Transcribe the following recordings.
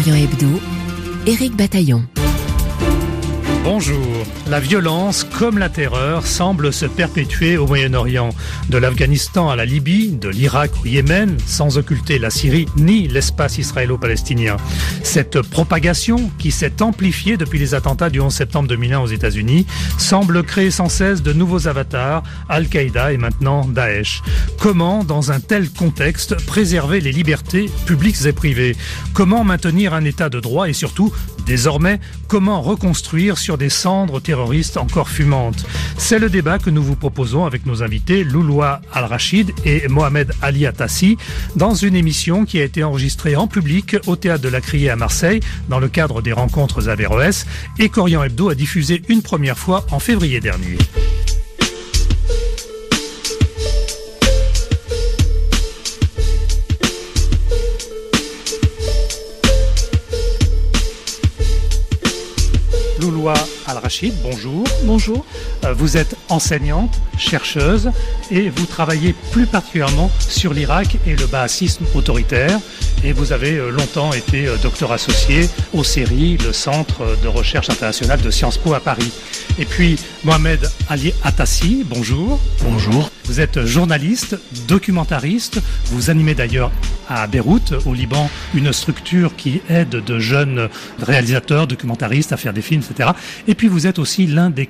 Orient Hebdo, Éric Bataillon. Bonjour. La violence, comme la terreur, semble se perpétuer au Moyen-Orient. De l'Afghanistan à la Libye, de l'Irak au Yémen, sans occulter la Syrie ni l'espace israélo-palestinien. Cette propagation, qui s'est amplifiée depuis les attentats du 11 septembre 2001 aux États-Unis, semble créer sans cesse de nouveaux avatars, Al-Qaïda et maintenant Daesh. Comment, dans un tel contexte, préserver les libertés publiques et privées ? Comment maintenir un état de droit et surtout, désormais, comment reconstruire sur des cendres terroristes encore fumantes? C'est le débat que nous vous proposons avec nos invités Louloua Al-Rachid et Mohamed Ali Atassi dans une émission qui a été enregistrée en public au Théâtre de la Criée à Marseille dans le cadre des rencontres Averroès et qu'Orient Hebdo a diffusé une première fois en février dernier. Louloua Al-Rachid, bonjour. Bonjour. Vous êtes enseignante, chercheuse et vous travaillez plus particulièrement sur l'Irak et le baasisme autoritaire. Et vous avez longtemps été docteur associé au CERI, le Centre de recherche internationale de Sciences Po à Paris. Et puis Mohamed Ali Atassi, bonjour. Bonjour. Vous êtes journaliste, documentariste. Vous animez d'ailleurs à Beyrouth, au Liban, une structure qui aide de jeunes réalisateurs, documentaristes à faire des films, etc. Et puis vous êtes aussi l'un des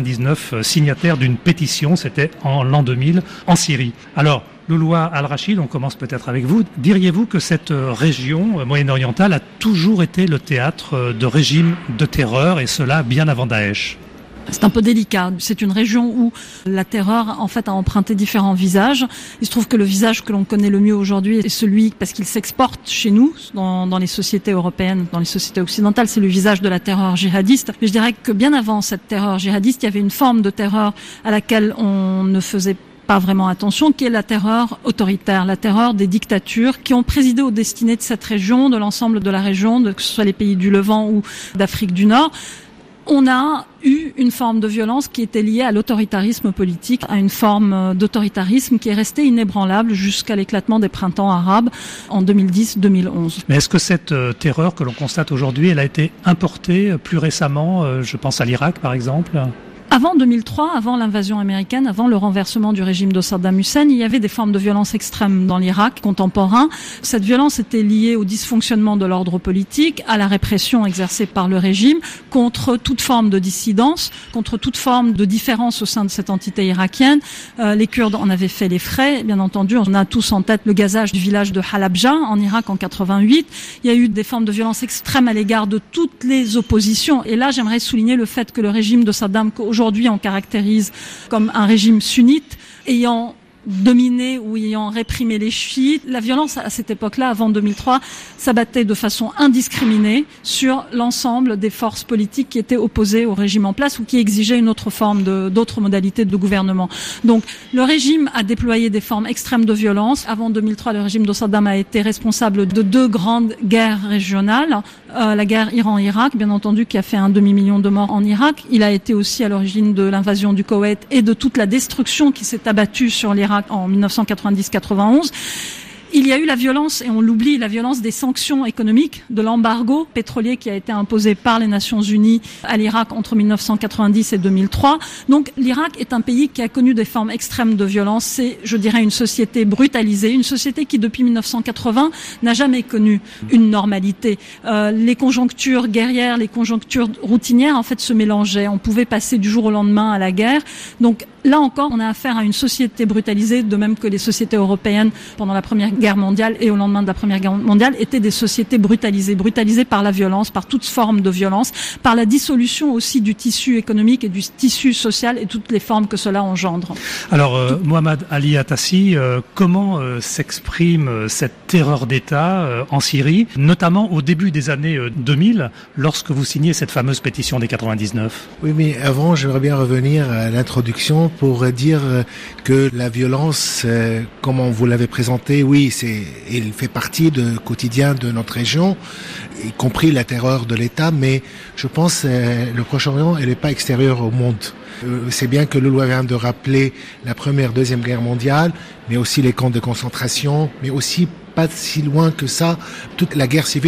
99 signataires d'une pétition, c'était en l'an 2000, en Syrie. Alors, Louloua Al-Rachid, on commence peut-être avec vous. Diriez-vous que cette région moyen-orientale a toujours été le théâtre de régimes de terreur, et cela bien avant Daesh ? C'est un peu délicat. C'est une région où la terreur, en fait, a emprunté différents visages. Il se trouve que le visage que l'on connaît le mieux aujourd'hui est celui, parce qu'il s'exporte chez nous, dans les sociétés européennes, dans les sociétés occidentales, c'est le visage de la terreur djihadiste. Mais je dirais que bien avant cette terreur djihadiste, il y avait une forme de terreur à laquelle on ne faisait pas vraiment attention, qui est la terreur autoritaire, la terreur des dictatures qui ont présidé aux destinées de cette région, de l'ensemble de la région, que ce soit les pays du Levant ou d'Afrique du Nord. On a eu une forme de violence qui était liée à l'autoritarisme politique, à une forme d'autoritarisme qui est restée inébranlable jusqu'à l'éclatement des printemps arabes en 2010-2011. Mais est-ce que cette terreur que l'on constate aujourd'hui, elle a été importée plus récemment, je pense à l'Irak par exemple ? Avant 2003, avant l'invasion américaine, avant le renversement du régime de Saddam Hussein, il y avait des formes de violence extrême dans l'Irak contemporain. Cette violence était liée au dysfonctionnement de l'ordre politique, à la répression exercée par le régime, contre toute forme de dissidence, contre toute forme de différence au sein de cette entité irakienne. Les Kurdes en avaient fait les frais. Bien entendu, on a tous en tête le gazage du village de Halabja en Irak en 88. Il y a eu des formes de violence extrême à l'égard de toutes les oppositions. Et là, j'aimerais souligner le fait que le régime de Saddam, aujourd'hui on caractérise comme un régime sunnite, ayant dominé ou ayant réprimé les chiites. La violence à cette époque-là, avant 2003, s'abattait de façon indiscriminée sur l'ensemble des forces politiques qui étaient opposées au régime en place ou qui exigeaient une autre forme d'autres modalités de gouvernement. Donc, le régime a déployé des formes extrêmes de violence. Avant 2003, le régime de Saddam a été responsable de 2 grandes guerres régionales. La guerre Iran-Irak, bien entendu, qui a fait 1 demi-million de morts en Irak. Il a été aussi à l'origine de l'invasion du Koweït et de toute la destruction qui s'est abattue sur l'Irak en 1990-91. Il y a eu la violence, et on l'oublie, la violence des sanctions économiques, de l'embargo pétrolier qui a été imposé par les Nations Unies à l'Irak entre 1990 et 2003. Donc l'Irak est un pays qui a connu des formes extrêmes de violence. C'est, je dirais, une société brutalisée, une société qui depuis 1980 n'a jamais connu une normalité. Les conjonctures guerrières, les conjonctures routinières en fait se mélangeaient. On pouvait passer du jour au lendemain à la guerre. Donc là encore, on a affaire à une société brutalisée, de même que les sociétés européennes pendant la Première Guerre mondiale et au lendemain de la Première Guerre mondiale étaient des sociétés brutalisées par la violence, par toute forme de violence, par la dissolution aussi du tissu économique et du tissu social et toutes les formes que cela engendre. Alors, Mohamed Ali Atassi, comment s'exprime cette terreur d'État en Syrie, notamment au début des années 2000, lorsque vous signez cette fameuse pétition des 99 ? Oui, mais avant, j'aimerais bien revenir à l'introduction pour dire que la violence, comme vous l'avez présenté, oui, il fait partie du quotidien de notre région, y compris la terreur de l'État, mais je pense que le Proche-Orient, elle n'est pas extérieure au monde. C'est bien que Louloua vient de rappeler la Première, Deuxième Guerre mondiale, mais aussi les camps de concentration, mais aussi, pas si loin que ça, toute la guerre civile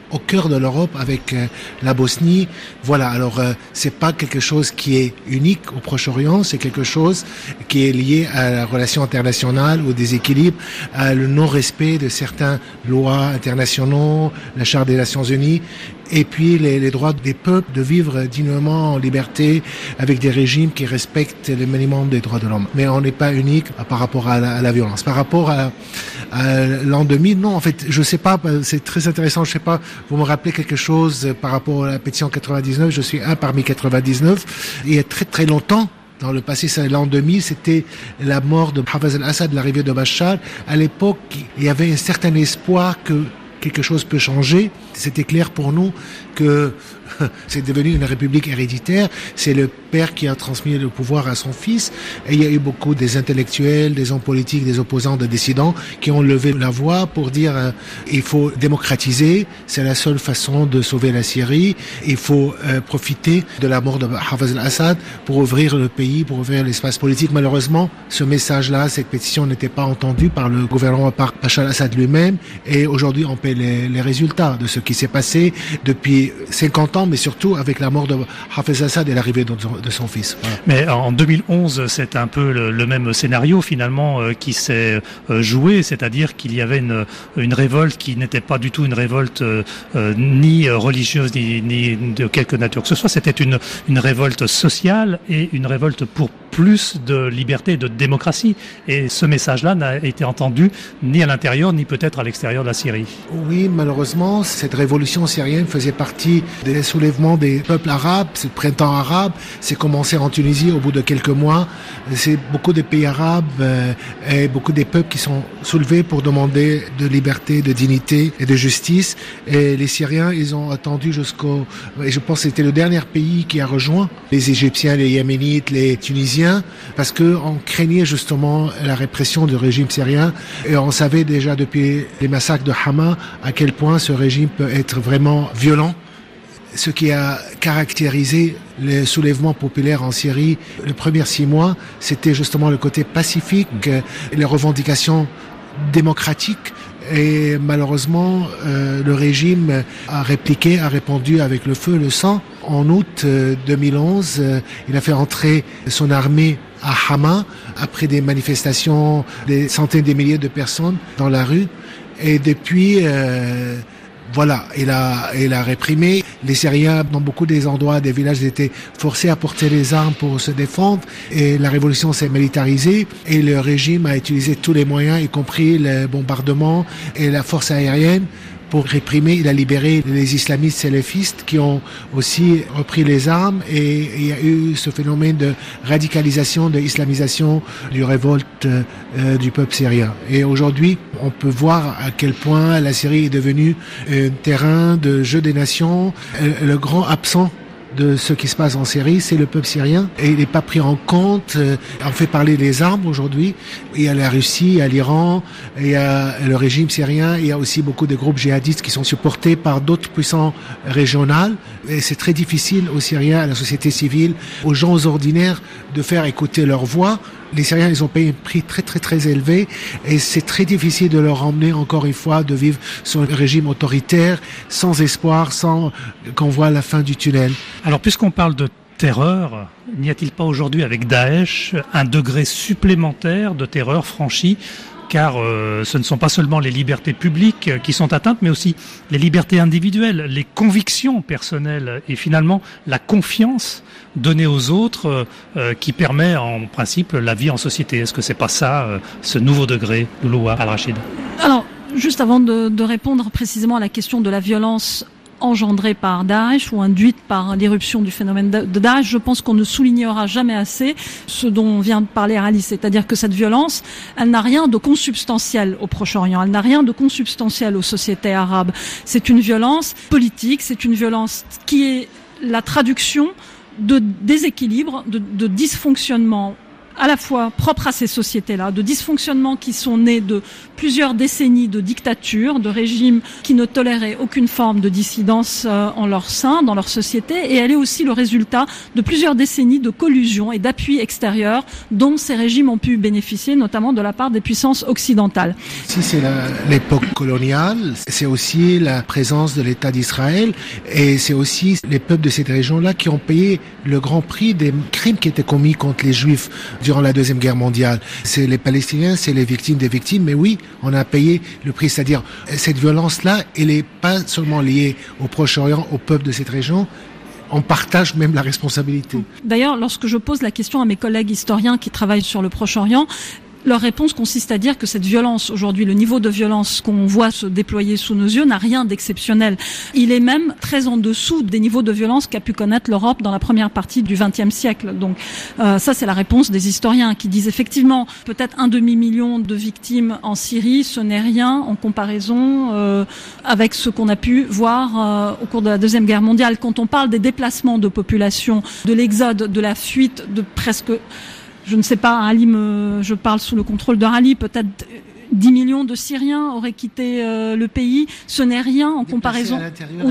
au cœur de l'Europe avec la Bosnie. Voilà, alors c'est pas quelque chose qui est unique au Proche-Orient, c'est quelque chose qui est lié à la relation internationale, au déséquilibre, à le non-respect de certaines lois internationaux, la Charte des Nations Unies, et puis les droits des peuples de vivre dignement en liberté avec des régimes qui respectent le minimum des droits de l'homme. Mais on n'est pas unique par rapport à la violence. Par rapport à l'an 2000, non, en fait, je sais pas, c'est très intéressant, je sais pas, vous me rappelez quelque chose par rapport à la pétition 99, je suis un parmi 99, il y a très très longtemps, dans le passé, c'est l'an 2000, c'était la mort de Hafez al-Assad, l'arrivée de Bachar. À l'époque, il y avait un certain espoir que quelque chose peut changer. C'était clair pour nous que c'est devenu une république héréditaire. C'est le père qui a transmis le pouvoir à son fils. Et il y a eu beaucoup des intellectuels, des hommes politiques, des opposants, des dissidents qui ont levé la voix pour dire il faut démocratiser. C'est la seule façon de sauver la Syrie. Il faut profiter de la mort de Hafez al-Assad pour ouvrir le pays, pour ouvrir l'espace politique. Malheureusement, ce message-là, cette pétition n'était pas entendue par le gouvernement, par Bachar al-Assad lui-même. Et aujourd'hui, on paie les résultats de ce qui s'est passé depuis 50 ans, mais surtout avec la mort de Hafez al-Assad et l'arrivée de son fils. Voilà. Mais en 2011, c'est un peu le même scénario finalement qui s'est joué, c'est-à-dire qu'il y avait une révolte qui n'était pas du tout une révolte ni religieuse ni de quelque nature que ce soit. C'était une révolte sociale et une révolte pour plus de liberté et de démocratie. Et ce message-là n'a été entendu ni à l'intérieur ni peut-être à l'extérieur de la Syrie. Oui, malheureusement, cette révolution syrienne faisait partie des soulèvements des peuples arabes, ce printemps arabe. C'est commencé en Tunisie au bout de quelques mois. C'est beaucoup de pays arabes et beaucoup des peuples qui sont soulevés pour demander de liberté, de dignité et de justice. Et les Syriens, ils ont attendu et je pense que c'était le dernier pays qui a rejoint les Égyptiens, les Yéménites, les Tunisiens, parce que on craignait justement la répression du régime syrien et on savait déjà depuis les massacres de Hama à quel point ce régime peut être vraiment violent. Ce qui a caractérisé le soulèvement populaire en Syrie les premiers 6 mois, c'était justement le côté pacifique, les revendications démocratiques. Et malheureusement, le régime a répondu avec le feu et le sang. En août 2011, il a fait entrer son armée à Hama après des manifestations, des centaines de milliers de personnes dans la rue. Et depuis, voilà, il a réprimé. Les Syriens, dans beaucoup des endroits, des villages, étaient forcés à porter les armes pour se défendre. Et la révolution s'est militarisée. Et le régime a utilisé tous les moyens, y compris le bombardement et la force aérienne, pour réprimer. Il a libéré les islamistes salafistes qui ont aussi repris les armes et il y a eu ce phénomène de radicalisation, de islamisation du révolte du peuple syrien. Et aujourd'hui, on peut voir à quel point la Syrie est devenue un terrain de jeu des nations. Le grand absent de ce qui se passe en Syrie, c'est le peuple syrien et il n'est pas pris en compte. On fait parler des armes aujourd'hui. Il y a la Russie, il y a l'Iran, il y a le régime syrien, il y a aussi beaucoup de groupes djihadistes qui sont supportés par d'autres puissances régionales. Et c'est très difficile aux Syriens, à la société civile, aux gens ordinaires de faire écouter leur voix. Les Syriens, ils ont payé un prix très très très élevé et c'est très difficile de leur emmener encore une fois de vivre sur un régime autoritaire, sans espoir, sans qu'on voit la fin du tunnel. Alors puisqu'on parle de terreur, n'y a-t-il pas aujourd'hui avec Daesh un degré supplémentaire de terreur franchi ? Car ce ne sont pas seulement les libertés publiques qui sont atteintes, mais aussi les libertés individuelles, les convictions personnelles et finalement la confiance donnée aux autres qui permet en principe la vie en société. Est-ce que c'est pas ça, ce nouveau degré, Louloua Al-Rachid ? Alors, juste avant de répondre précisément à la question de la violence engendrée par Daesh ou induite par l'éruption du phénomène de Daesh, je pense qu'on ne soulignera jamais assez ce dont vient de parler Alice, c'est-à-dire que cette violence, elle n'a rien de consubstantiel au Proche-Orient, elle n'a rien de consubstantiel aux sociétés arabes. C'est une violence politique, c'est une violence qui est la traduction de déséquilibre, de dysfonctionnement à la fois propres à ces sociétés-là, de dysfonctionnements qui sont nés de plusieurs décennies de dictature, de régimes qui ne toléraient aucune forme de dissidence en leur sein, dans leur société, et elle est aussi le résultat de plusieurs décennies de collusion et d'appui extérieur dont ces régimes ont pu bénéficier, notamment de la part des puissances occidentales. Si c'est l'époque coloniale, c'est aussi la présence de l'État d'Israël, et c'est aussi les peuples de cette région-là qui ont payé le grand prix des crimes qui étaient commis contre les Juifs durant la Deuxième Guerre mondiale. C'est les Palestiniens, c'est les victimes des victimes, mais oui, on a payé le prix. C'est-à-dire, cette violence-là, elle n'est pas seulement liée au Proche-Orient, au peuple de cette région, on partage même la responsabilité. D'ailleurs, lorsque je pose la question à mes collègues historiens qui travaillent sur le Proche-Orient, leur réponse consiste à dire que cette violence, aujourd'hui, le niveau de violence qu'on voit se déployer sous nos yeux n'a rien d'exceptionnel. Il est même très en dessous des niveaux de violence qu'a pu connaître l'Europe dans la première partie du XXe siècle. Donc ça, c'est la réponse des historiens qui disent effectivement peut-être 1 demi-million de victimes en Syrie, ce n'est rien en comparaison avec ce qu'on a pu voir au cours de la Deuxième Guerre mondiale. Quand on parle des déplacements de population, de l'exode, de la fuite de presque... Je ne sais pas, je parle sous le contrôle de Rally, peut-être 10 millions de Syriens auraient quitté le pays. Ce n'est rien en comparaison,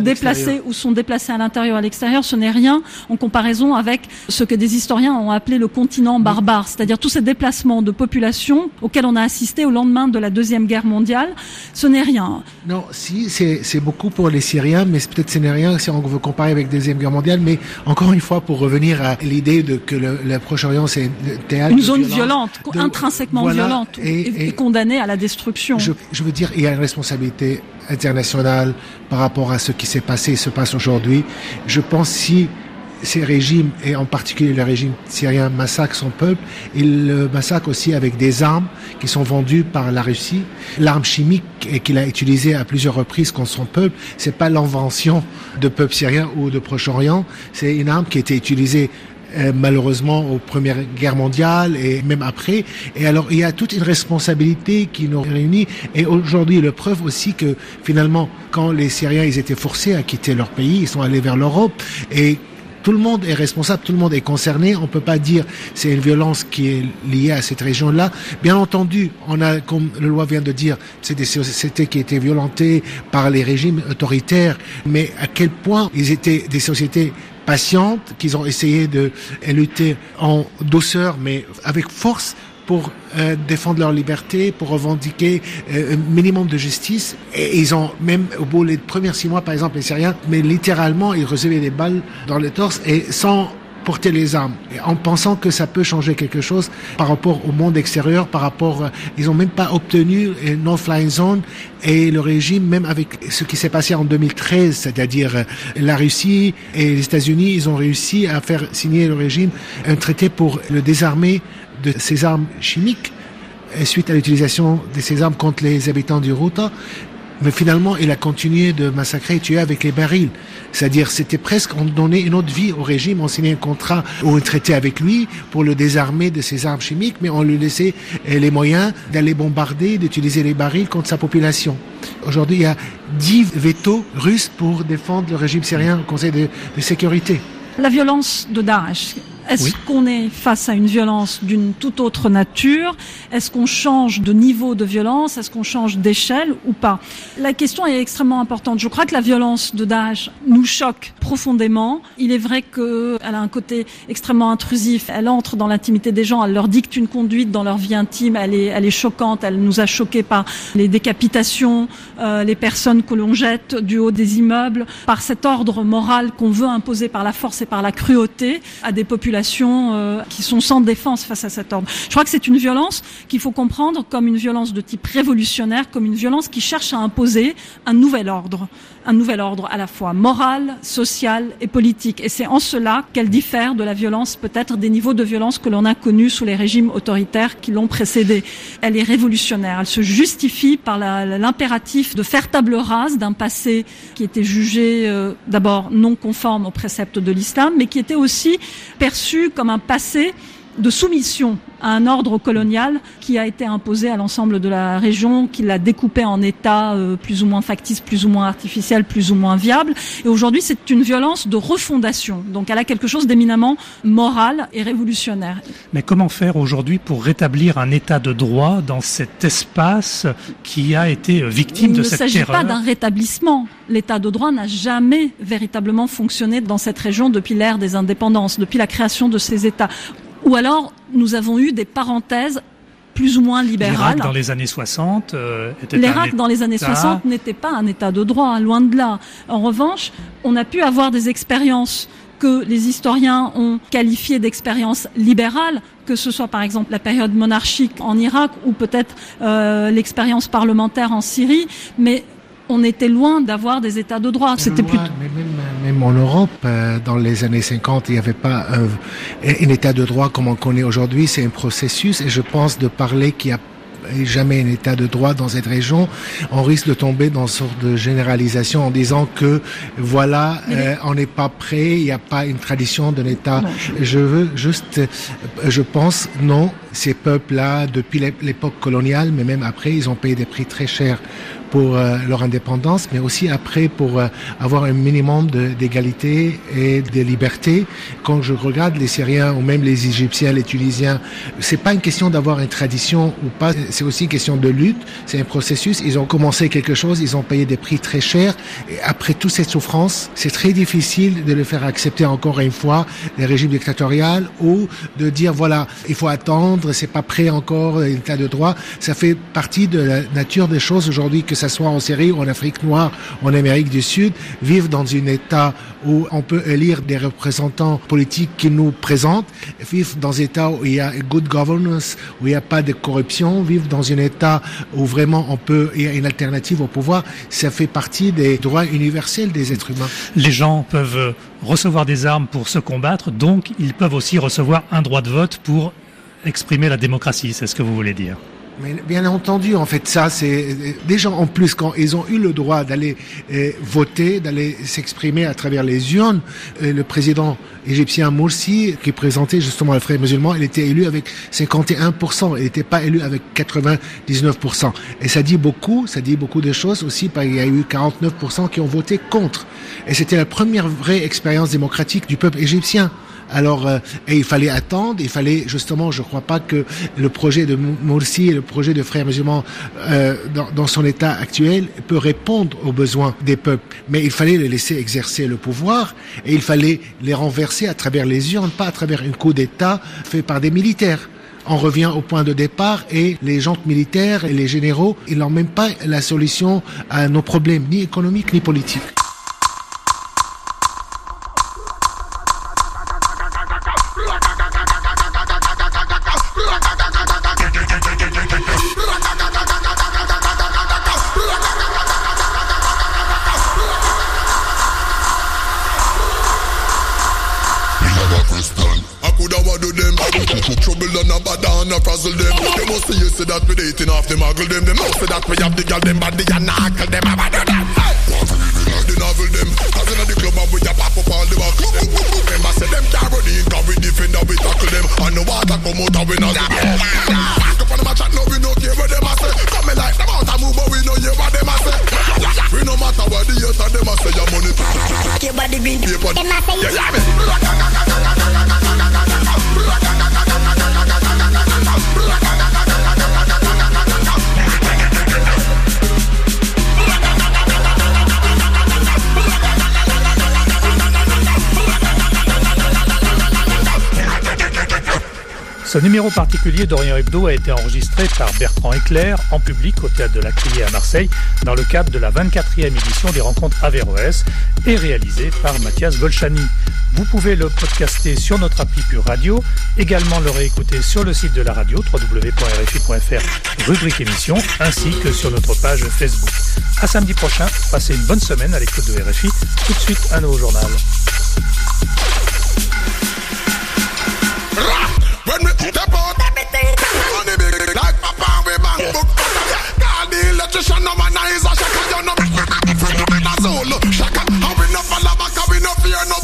ou sont déplacés à l'intérieur, à l'extérieur. Ce n'est rien en comparaison avec ce que des historiens ont appelé le continent barbare, c'est-à-dire tous ces déplacements de population auxquels on a assisté au lendemain de la Deuxième Guerre mondiale. Ce n'est rien. Non, si, c'est beaucoup pour les Syriens, mais peut-être ce n'est rien si on veut comparer avec la Deuxième Guerre mondiale. Mais encore une fois, pour revenir à l'idée que le Proche-Orient, c'est le théâtre une zone violente, intrinsèquement violente, et condamnée à la destruction. Je veux dire, il y a une responsabilité internationale par rapport à ce qui s'est passé et se passe aujourd'hui. Je pense si ces régimes, et en particulier le régime syrien, massacrent son peuple, il le massacre aussi avec des armes qui sont vendues par la Russie. L'arme chimique qu'il a utilisée à plusieurs reprises contre son peuple, c'est pas l'invention de peuple syrien ou de Proche-Orient, c'est une arme qui a été utilisée malheureusement aux Premières Guerres mondiales et même après. Et alors il y a toute une responsabilité qui nous réunit. Et aujourd'hui, la preuve aussi que finalement, quand les Syriens ils étaient forcés à quitter leur pays, ils sont allés vers l'Europe et tout le monde est responsable, tout le monde est concerné. On peut pas dire c'est une violence qui est liée à cette région-là. Bien entendu, on a, comme le loi vient de dire, c'est des sociétés qui étaient violentées par les régimes autoritaires. Mais à quel point ils étaient des sociétés patientes, qu'ils ont essayé de lutter en douceur, mais avec force pour défendre leur liberté, pour revendiquer un minimum de justice. Et ils ont même, au bout des premiers 6 mois, par exemple, les Syriens, mais littéralement, ils recevaient des balles dans le torse et sans porter les armes, et en pensant que ça peut changer quelque chose par rapport au monde extérieur, ils ont même pas obtenu une no-flying zone, et le régime, même avec ce qui s'est passé en 2013, c'est-à-dire la Russie et les États-Unis, ils ont réussi à faire signer le régime un traité pour le désarmer de ces armes chimiques, suite à l'utilisation de ces armes contre les habitants du Ghouta. Mais finalement, il a continué de massacrer et tuer avec les barils. C'est-à-dire, c'était presque, on donnait une autre vie au régime, on signait un contrat ou un traité avec lui pour le désarmer de ses armes chimiques, mais on lui laissait les moyens d'aller bombarder, d'utiliser les barils contre sa population. Aujourd'hui, il y a 10 vétos russes pour défendre le régime syrien au Conseil de sécurité. La violence de Daesh. Est-ce qu'on est face à une violence d'une toute autre nature? Est-ce qu'on change de niveau de violence? Est-ce qu'on change d'échelle ou pas? La question est extrêmement importante. Je crois que la violence de Daesh nous choque profondément. Il est vrai qu'elle a un côté extrêmement intrusif. Elle entre dans l'intimité des gens. Elle leur dicte une conduite dans leur vie intime. Elle est choquante. Elle nous a choqués par les décapitations, les personnes que l'on jette du haut des immeubles, par cet ordre moral qu'on veut imposer par la force et par la cruauté à des populations qui sont sans défense face à cet ordre. Je crois que c'est une violence qu'il faut comprendre comme une violence de type révolutionnaire, comme une violence qui cherche à imposer un nouvel ordre à la fois moral, social et politique. Et c'est en cela qu'elle diffère de la violence, peut-être des niveaux de violence que l'on a connus sous les régimes autoritaires qui l'ont précédée. Elle est révolutionnaire, elle se justifie par l'impératif de faire table rase d'un passé qui était jugé d'abord non conforme aux préceptes de l'islam, mais qui était aussi perçu comme un passé de soumission à un ordre colonial qui a été imposé à l'ensemble de la région, qui l'a découpé en États plus ou moins factices, plus ou moins artificiels, plus ou moins viables. Et aujourd'hui, c'est une violence de refondation. Donc elle a quelque chose d'éminemment moral et révolutionnaire. Mais comment faire aujourd'hui pour rétablir un état de droit dans cet espace qui a été victime de cette terreur ? Il ne s'agit pas d'un rétablissement. L'état de droit n'a jamais véritablement fonctionné dans cette région depuis l'ère des indépendances, depuis la création de ces États. Ou alors, nous avons eu des parenthèses plus ou moins libérales. L'Irak dans les années 60 était L'Irak dans les années 60 n'était pas un État de droit, loin de là. En revanche, on a pu avoir des expériences que les historiens ont qualifiées d'expériences libérales, que ce soit par exemple la période monarchique en Irak ou peut-être l'expérience parlementaire en Syrie, mais on était loin d'avoir des États de droit. C'était plutôt... Même en Europe, dans les années 50, il n'y avait pas un État de droit comme on connaît aujourd'hui. C'est un processus et je pense de parler qu'il n'y a jamais un État de droit dans cette région, on risque de tomber dans une sorte de généralisation en disant que voilà, on n'est pas prêt, il n'y a pas une tradition d'un État. Non, je pense, non, ces peuples-là, depuis l'époque coloniale, mais même après, ils ont payé des prix très chers pour leur indépendance, mais aussi après pour avoir un minimum d'égalité et de liberté. Quand je regarde les Syriens ou même les Égyptiens, les Tunisiens, c'est pas une question d'avoir une tradition ou pas, c'est aussi une question de lutte, c'est un processus. Ils ont commencé quelque chose, ils ont payé des prix très chers, et après toute cette souffrance, c'est très difficile de le faire accepter encore une fois les régimes dictatoriaux ou de dire voilà, il faut attendre, c'est pas prêt encore, l'état de droit. Ça fait partie de la nature des choses aujourd'hui, que ça soit en Syrie ou en Afrique noire, en Amérique du Sud, vivre dans un État où on peut élire des représentants politiques qui nous présentent, vivre dans un État où il y a good governance, où il n'y a pas de corruption, vivre dans un État où vraiment il y a une alternative au pouvoir, ça fait partie des droits universels des êtres humains. Les gens peuvent recevoir des armes pour se combattre, donc ils peuvent aussi recevoir un droit de vote pour exprimer la démocratie, c'est ce que vous voulez dire? Mais bien entendu, en fait, ça, c'est des gens en plus quand ils ont eu le droit d'aller voter, d'aller s'exprimer à travers les urnes. Le président égyptien Morsi, qui présentait justement les frères musulmans, il était élu avec 51%. Il n'était pas élu avec 99%. Et ça dit beaucoup de choses aussi. Il y a eu 49% qui ont voté contre. Et c'était la première vraie expérience démocratique du peuple égyptien. Alors, et il fallait attendre, il fallait justement, je crois pas que le projet de Morsi et le projet de Frères musulmans dans son état actuel peut répondre aux besoins des peuples. Mais il fallait les laisser exercer le pouvoir et il fallait les renverser à travers les urnes, pas à travers un coup d'État fait par des militaires. On revient au point de départ et les gens militaires et les généraux, ils n'ont même pas la solution à nos problèmes, ni économiques ni politiques. Frazzle them. They must see you say that we dating off them, muggle them. They must say that we have the girl them body and knuckle them. About them. The novel them. Cause in the club and we a pop up all the back. Remember say them can't run in, cause we defend and we tackle them. And the water come out and we not. Back up on the match and no we no care what them a say. Come me like them out and move but we no hear what them a say. We no matter what the youth and them a say. Your money your body green paper. Them a say you hear me. Ce numéro particulier d'Orient Hebdo a été enregistré par Bertrand Eclair en public au Théâtre de la Criée à Marseille dans le cadre de la 24e édition des Rencontres Averroès et réalisé par Mathias Bolchani. Vous pouvez le podcaster sur notre appli Pure Radio, également le réécouter sur le site de la radio www.rfi.fr rubrique émission ainsi que sur notre page Facebook. À samedi prochain, passez une bonne semaine à l'écoute de RFI. Tout de suite, un nouveau journal. When we step out, on the big like Papa, we bang book. Call the electrician, no man is a shaka, you know. Solo, shaka, and we no follow back, and we no fear no.